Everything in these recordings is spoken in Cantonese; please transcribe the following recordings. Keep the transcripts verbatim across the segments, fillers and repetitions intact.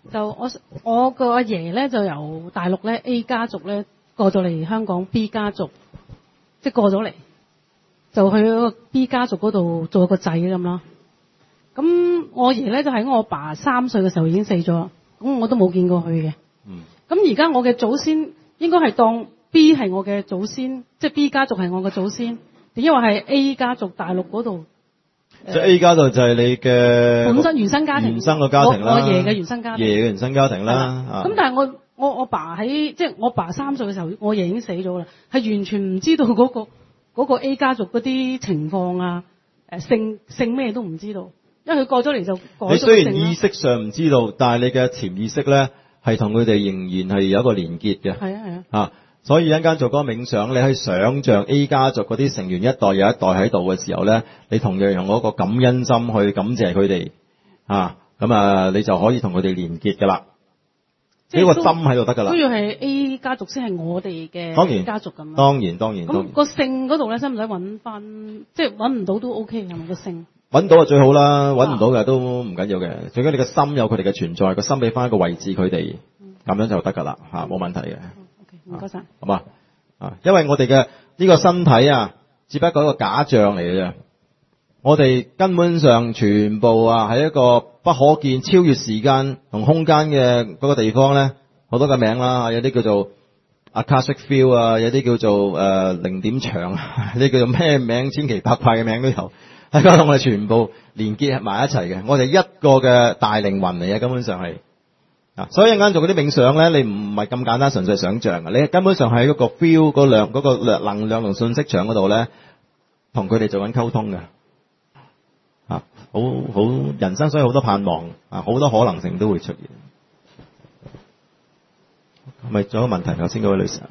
就我我個阿爺咧就由大陸咧 A 家族咧過咗嚟香港 B 家族，即係過咗嚟，就去嗰個 B 家族嗰度做個仔咁咯。咁我阿爺咧就喺我爸三歲嘅時候已經死咗，咁我都冇見過佢嘅。 嗯。 咁而家我嘅祖先應該係當 B 係我嘅祖先，即係 B 家族係我嘅祖先，定因為係 A 家族大陸嗰度？ 即係 A 家族就係你嘅本身原生家庭， 原生個家庭啦， 我爺嘅原生家庭， 爺嘅原生家庭啦。 咁但係我我我爸喺即係我爸三歲嘅時候，我爺已經死咗啦，係完全唔知道嗰個嗰個 A 家族嗰啲情況啊，誒姓姓咩都唔知道，因為佢過咗嚟就改咗姓啦。 你雖然意識上唔知道，但係你嘅潛意識咧係同佢哋仍然係有一個連結嘅。 係啊係啊。 啊，所以一陣間做嗰個冥想，你可以想像 A 家族嗰啲成員一代有一代喺度嘅時候咧，你同樣用嗰個感恩心去感謝佢哋啊，咁啊你就可以同佢哋連結㗎啦。呢個心喺度得㗎啦。 都要係 A 家族先係我哋嘅家族咁。 當然當然當然。 咁個姓嗰度咧，使唔使揾翻？即係揾唔到都 OK 係咪個姓？ 揾到就最好啦，揾唔到嘅都唔緊要嘅。最緊要你個心有佢哋嘅存在，個心俾翻一個位置佢哋，咁樣就得㗎啦嚇，冇問題嘅。 唔該晒， 好嘛？啊，因為我哋嘅呢個身體啊，只不過一個假象嚟嘅啫。我哋根本上全部啊，喺一個不可見、超越時間同空間嘅嗰個地方咧，好多嘅名啦，有啲叫做 Akashic Field 啊，有啲叫做誒零點場啊，呢叫做咩名，千奇百怪嘅名都有。大家同我哋全部連結埋一齊嘅，我哋一個嘅大靈魂嚟嘅，根本上係。啊，所以一陣間做嗰啲冥想咧，你唔係咁簡單純粹想像嘅，你根本上喺嗰個 feel 嗰量嗰個能量同信息場嗰度咧，同佢哋做緊溝通嘅。啊，好好人生，所以好多盼望啊，好多可能性都會出現。係咪仲有個問題？頭先嗰位女士。誒、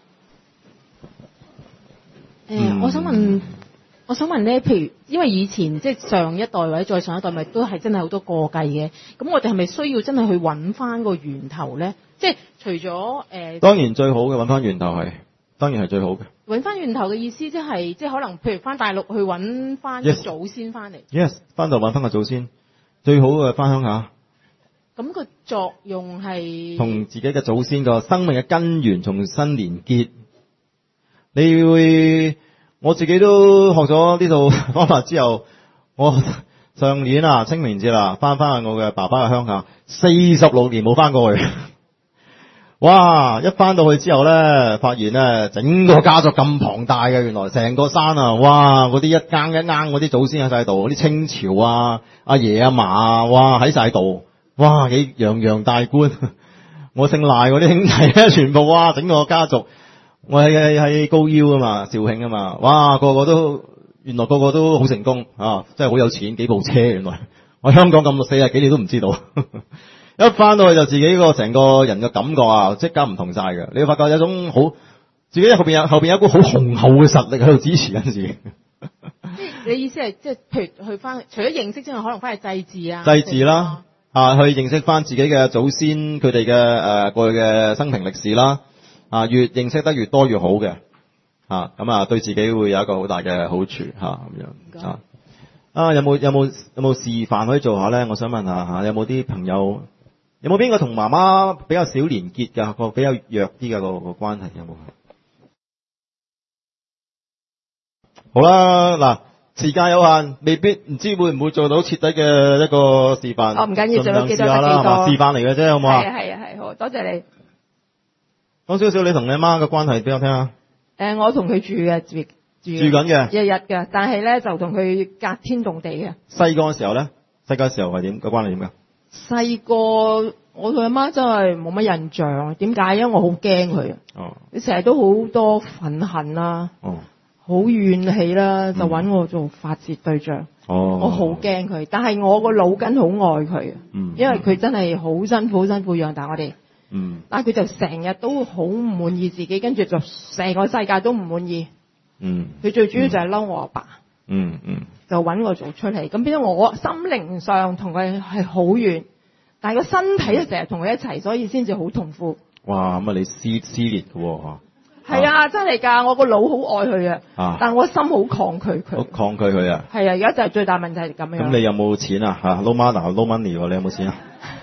嗯，我想問。我想問咧，譬如因為以前即係上一代或者再上一代，咪都係真係好多過繼嘅。咁我哋係咪需要真係去揾翻個源頭咧？即係除咗誒，呃、 當然最好嘅揾翻源頭係，當然係最好嘅。 揾翻源頭嘅意思即係即係可能譬如翻大陸去揾翻個祖先翻嚟。 Yes， 翻到揾翻個祖先，最好嘅翻鄉下。 咁個作用係同自己嘅祖先個生命嘅根源重新連結。你會。我自己都學咗呢套方法之後，我上年啊清明節啦，翻翻去我嘅爸爸嘅鄉下，四十六年冇翻過去。哇！一翻到去之後咧，發現咧整個家族咁龐大嘅，原來成個山啊，哇！嗰啲一間一間嗰啲祖先喺晒度，嗰啲清朝啊、阿爺阿嫲啊，哇喺晒度，哇幾洋洋大觀。我姓賴嗰啲兄弟咧，全部哇整個家族。我係喺高腰啊嘛，肇慶啊嘛，哇個個都原來個個都好成功啊，真係好有錢，幾部車原來。我香港咁四十幾年都唔知道，一翻到去就自己個成個人嘅感覺啊，即刻唔同晒嘅。你會發覺有一種好自己後邊有後邊有一股好雄厚嘅實力喺度支持緊自己。 即係你意思係即係譬如去翻，除咗認識之外，可能翻去祭祀啊， 祭祀啦啊，去認識翻自己嘅祖先佢哋嘅誒過去嘅生平歷史啦。啊，越認識得越多越好嘅，啊，咁啊，對自己會有一個好大嘅好處嚇咁樣啊。啊，有冇有冇有冇示範可以做下咧？我想問下嚇，有冇啲朋友，有冇邊個同媽媽比較少連結㗎？個比較弱啲嘅個個關係有冇？好啦，嗱，時間有限，未必唔知會唔會做到徹底嘅一個示範。 哦，唔緊要，做到幾多得幾多。示範嚟嘅啫，好唔好啊？ 係啊係啊係，好多謝你。 講少少你同你阿媽嘅關係俾我聽下。誒、 呃，我同佢住嘅住住住緊嘅， 日日嘅，但係咧就同佢隔天動地嘅。細個嘅時候咧，細個嘅時候係點個關係點㗎？ 細個我同阿媽真係冇乜印象，點解？因為我好驚佢。哦。你成日都好多憤恨啦。哦。好怨氣啦，就揾我做發泄對象。哦。我好驚佢，但係我個腦筋好愛佢。嗯。因為佢真係好辛苦，好辛苦養大我哋。嗯，但係佢就成日都好唔滿意自己，跟住就成個世界都唔滿意。嗯，佢最主要就係嬲我阿爸。嗯嗯，就揾我做出嚟，咁變咗我心靈上同佢係好遠，但係個身體就成日同佢一齊，所以先至好痛苦。哇，咁啊你撕撕裂嘅喎嚇。係啊，真係㗎，我個腦好愛佢啊，但係我心好抗拒佢。好抗拒佢啊。係啊，而家就係最大問題係咁樣。咁你有冇錢啊？嚇，no money，no money 喎，你有冇錢啊？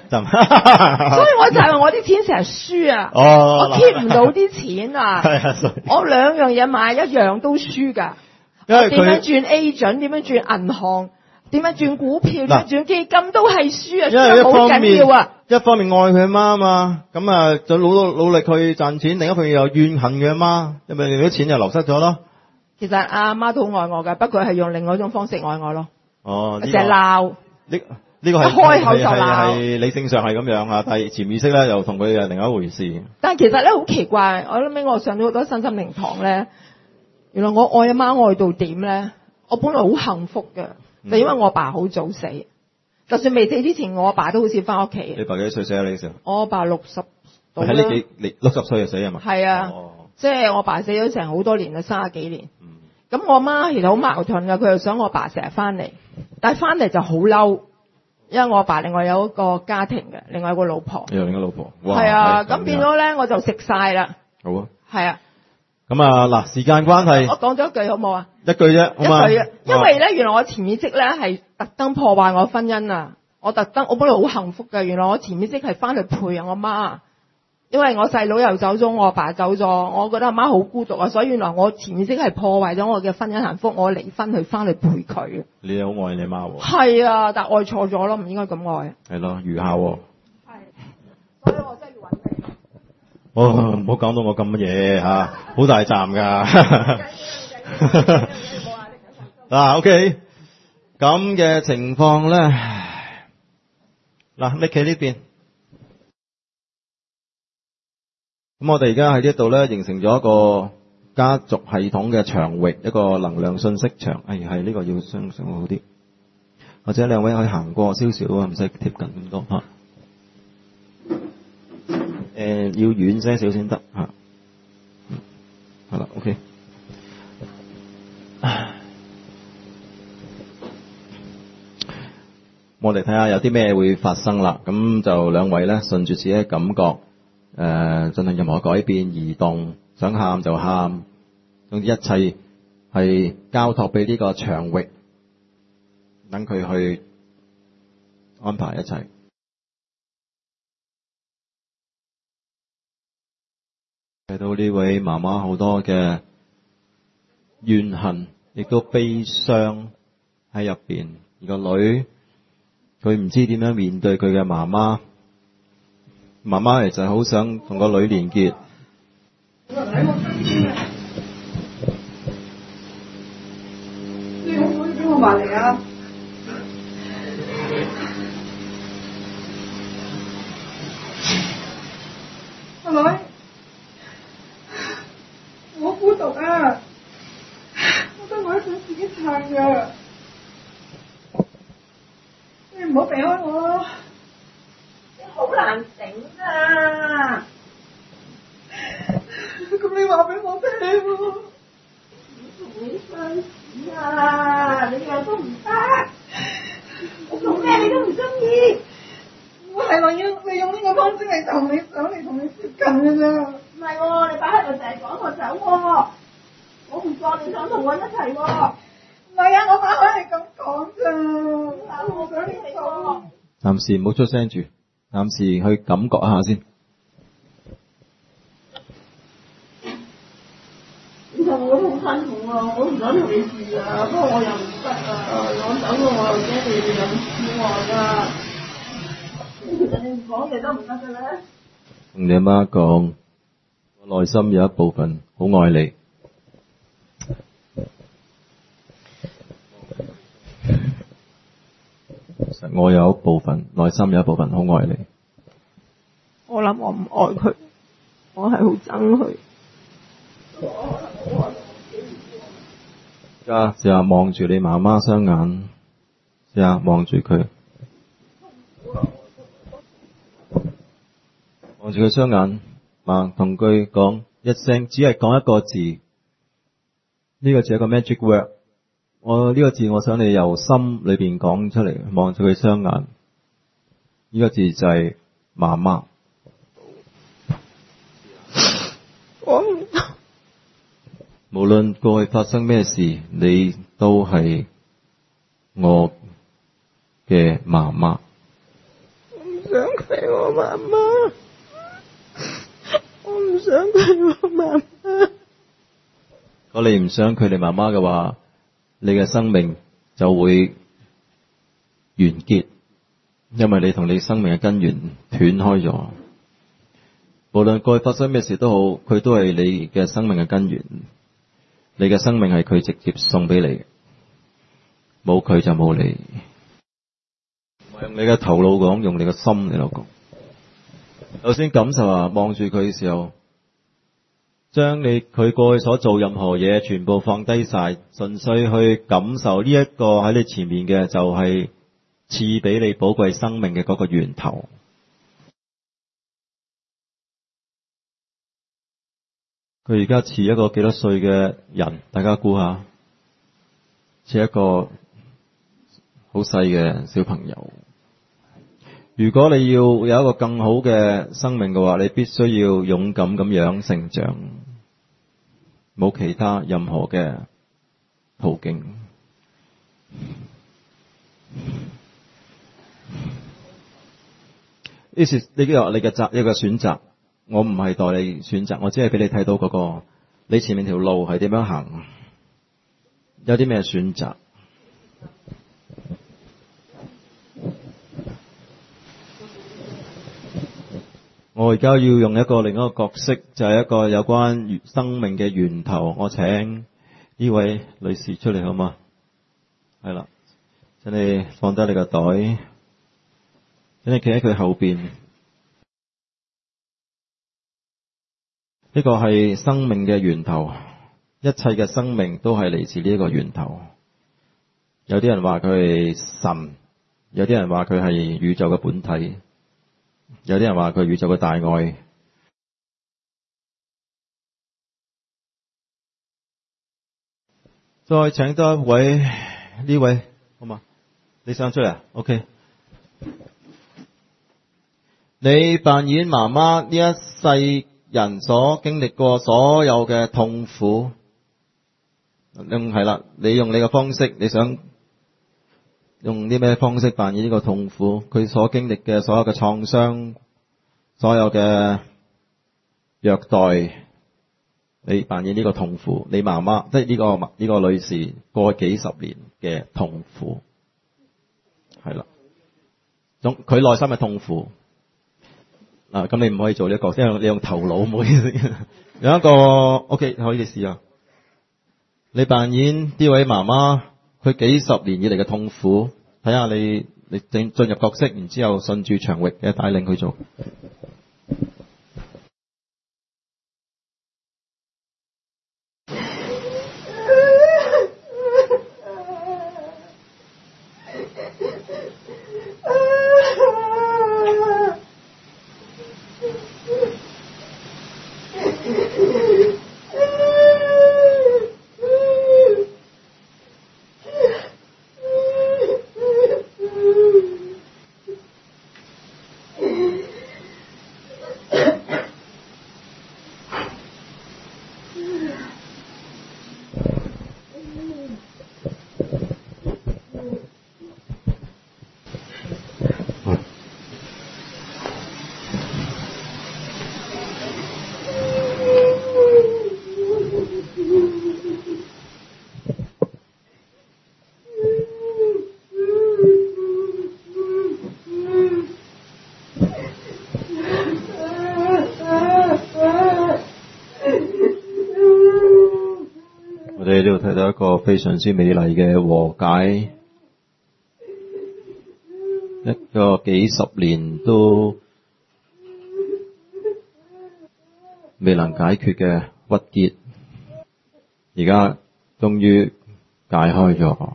就所以我就係話我啲錢成日輸啊， 哦， 我 keep 唔到啲錢啊， 係啊，所以我兩樣嘢買一樣都輸㗎。 因為點樣佢轉 A 準，點樣轉銀行，點樣轉股票，點嗱樣轉基金都係輸啊， 因為一輸得好緊方面要啊。 一方面愛佢阿媽啊嘛，咁啊就努努力去賺錢，另一方面又怨恨佢阿媽，因為啲錢就流失咗咯。 其實阿媽都好愛我㗎，不過係用另外一種方式愛我咯。 哦， 成日鬧。 呢呢個係一開口就鬧係係理性上係咁樣啊，但係潛意識咧又同佢係另一回事。 但係其實咧好奇怪，我諗起我上咗好多身心靈堂咧，原來我愛阿媽愛到點咧？我本來好幸福嘅，就因為我阿爸好早死，就算未死之前，我阿爸都好少翻屋企。 你爸幾歲死啊？你時候？ 我阿爸六十到啦。 喺呢幾你六十歲就死係嘛？ 係啊， 哦、 即係我阿爸死咗成好多年啦，三十幾年。咁、 嗯、 我阿媽其實好矛盾㗎，佢又想我阿爸成日翻嚟，但係翻嚟就好嬲，因為我阿爸另外有一個家庭嘅，另外有個老婆。 你有另一個老婆。 係啊，咁咁變咗咧我就食晒啦。 好啊。 係啊。 咁啊嗱，時間關係， 我講咗一句好冇啊？ 一句啫，好嘛？ 一句啊，因為咧，原來我潛意識咧係特登破壞我婚姻啊！我特登，我本來好幸福嘅，原來我潛意識係翻去陪我媽，因為我細佬又走咗，我阿爸走咗，我覺得阿媽好孤獨啊，所以原來我潛意識係破壞咗我嘅婚姻幸福，我離婚去翻去陪佢。 你好愛你媽喎？ 係啊，但係愛錯咗咯，唔應該咁愛。 係咯，愚孝喎。 係，所以我真係要揾你。 哦，唔好講到我咁嘢嚇，好大站㗎。嗱，OK，咁嘅情況咧，嗱，拎企呢邊。咁我哋而家喺呢度咧，形成咗一個家族系統嘅場域，一個能量信息場。係係呢個要相信好啲，或者兩位可以行過少少啊，唔使貼近咁多嚇。誒、呃，要遠些少先得嚇。係啦 ，OK。我哋睇下有啲咩會發生啦。咁就兩位咧，順住自己嘅感覺，誒、呃，進行任何改變、移動，想喊就喊，總之一切係交託俾呢個場域，等佢去安排一切。睇到呢位媽媽好多嘅怨恨，亦都悲傷喺入邊。而個女，佢唔知點樣面對佢嘅媽媽。媽媽其實好想同個女連結。 你可唔可以俾我埋嚟啊？阿女，我孤獨啊，我得我一想自己撐噶，你唔好避開我咯，你好難頂啊！咁你話俾我聽喎，我同你相處啊，你又都唔得，我做咩你都唔中意。我係我要利用呢個方式嚟同你想嚟同你接近嘅啫。唔係喎，你擺喺度就係趕我走喎，我唔覺你想同我一齊喎。唔係啊，我打開係咁講咋，我唔想你走。 暫時唔好出聲住，暫時去感覺一下先。 其實我都好辛苦啊，我唔想同你住啊，不過我又唔得啊，我走咗我又驚你哋有意外啊。其實你唔講嘢都唔得嘅咧。 同你阿媽講，我內心有一部分好愛你。其實我有一部分內心有一部分好愛你。 我諗我唔愛佢，我係好憎佢。 而家試下望住你媽媽雙眼，試下望住佢，望住佢雙眼，啊，同佢講一聲，只係講一個字，呢個字係一個 magic word。我呢個字，我想你由心裏邊講出嚟，望住佢雙眼，呢個字就係媽媽。 我唔得。 無論過去發生咩事，你都係我嘅媽媽。 我唔想佢我媽媽，我唔想佢我媽媽。 如果你唔想佢哋媽媽嘅話，你嘅生命就會完結，因為你同你生命嘅根源斷開咗。無論過去發生咩事都好，佢都係你嘅生命嘅根源。你嘅生命係佢直接送俾你，冇佢就冇你。唔係用你嘅頭腦講，用你嘅心嚟講。首先感受下，望住佢嘅時候，將你佢過去所做任何嘢全部放低晒，純粹去感受呢一個喺你前面嘅就係賜俾你寶貴生命嘅嗰個源頭。佢而家似一個幾多歲嘅人？大家估下，似一個好細嘅小朋友。如果你要有一個更好嘅生命嘅話，你必須要勇敢咁樣成長，冇其他任何嘅途徑。呢是呢個你嘅擇一個選擇。我唔係代你選擇，我只係俾你睇到嗰個你前面條路係點樣行，有啲咩選擇。我而家要用一個另一個角色，就係一個有關生命嘅源頭。我請呢位女士出嚟好嗎？係啦，請你放低你個袋，請你企喺佢後邊。呢個係生命嘅源頭，一切嘅生命都係嚟自呢一個源頭。有啲人話佢係神，有啲人話佢係宇宙嘅本體，有啲人話佢係宇宙嘅大愛。再請多一位，呢位好嘛？你想出嚟啊 ？OK。你扮演媽媽呢一世人所經歷過所有嘅痛苦，嗯係啦，你用你嘅方式，你想用啲咩方式扮演呢個痛苦？佢所經歷嘅所有嘅創傷，所有嘅虐待，你扮演呢個痛苦。你媽媽即係呢個呢個女士過幾十年嘅痛苦，係啦，咁佢內心嘅痛苦。嗱，咁你唔可以做呢一個，因為你用頭腦，唔好意思。有一個 OK 可以試下，你扮演呢位媽媽，佢幾十年以嚟嘅痛苦，睇下你你進進入角色，然之後順住場域嘅帶領去做。你呢度睇到一個非常之美麗嘅和解，一個幾十年都未能解決嘅鬱結，而家終於解開咗。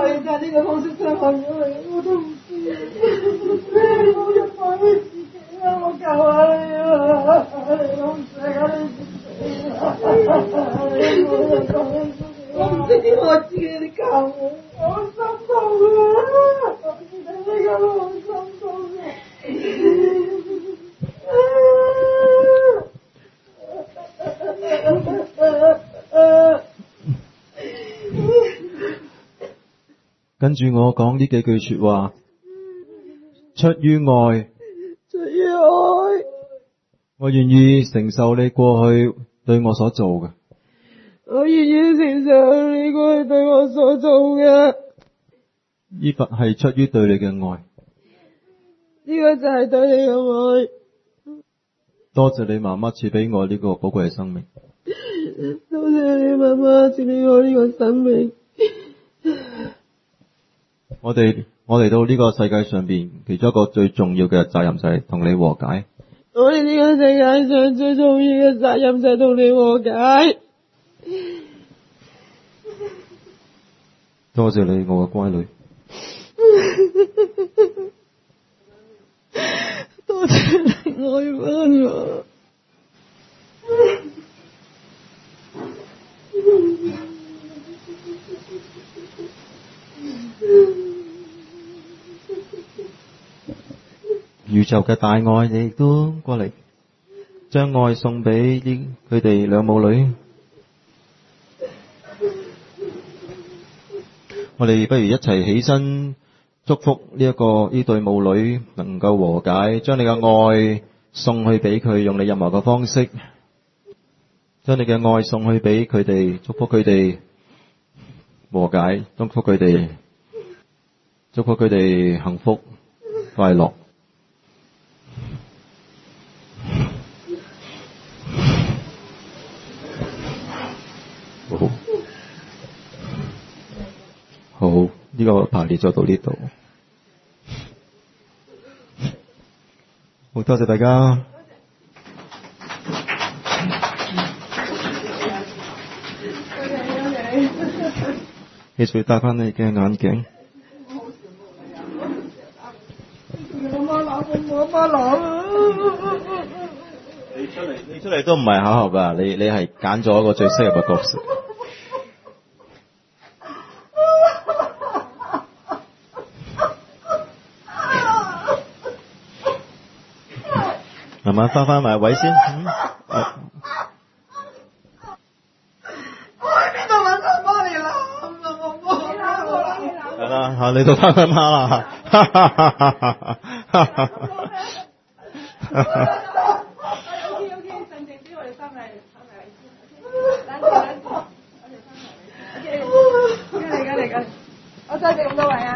可以在呢個方式傷害咗你，我都唔知。我就放你自己啊！我求下你啊！我唔想啊你自己啊！我唔知點我自己，你教我，我好心痛啊！我知道你教我好心痛啊！ 跟住我講呢幾句說話，出於愛， 出於愛， 我願意承受你過去對我所做嘅， 我願意承受你過去對我所做嘅。 呢份係出於對你嘅愛， 呢個就係對你嘅愛。 多謝你媽媽賜俾我呢個寶貴嘅生命， 多謝你媽媽賜俾我呢個生命。 我哋我嚟到呢個世界上邊，其中一個最重要嘅責任就係同你和解。 我哋呢個世界上最重要嘅責任就係同你和解。 多謝你，我嘅乖女。 多謝你愛返我。 宇宙嘅大愛，你亦都過嚟，將愛送俾啲佢哋兩母女。我哋不如一齊起身祝福呢一個呢對母女能夠和解，將你嘅愛送去俾佢，用你任何嘅方式，將你嘅愛送去俾佢哋，祝福佢哋和解，祝福佢哋，祝福佢哋幸福快樂。好，好，呢、這個排列咗到呢度，好多謝大家。記住戴翻你嘅眼鏡。 我媽鬧我，媽鬧你出嚟，你出嚟都唔係巧合噶，你你係揀咗一個最適合嘅角色。慢慢翻翻埋位先。嗯啊、 我喺邊度揾個媽嚟攬啊！我媽啦， 係啦，嚇你到翻翻媽啦。 O K O K， 靜靜啲，我哋翻嚟翻嚟先。等陣等陣，我哋翻嚟。O K，嚟緊嚟緊，我再謝咁多位啊！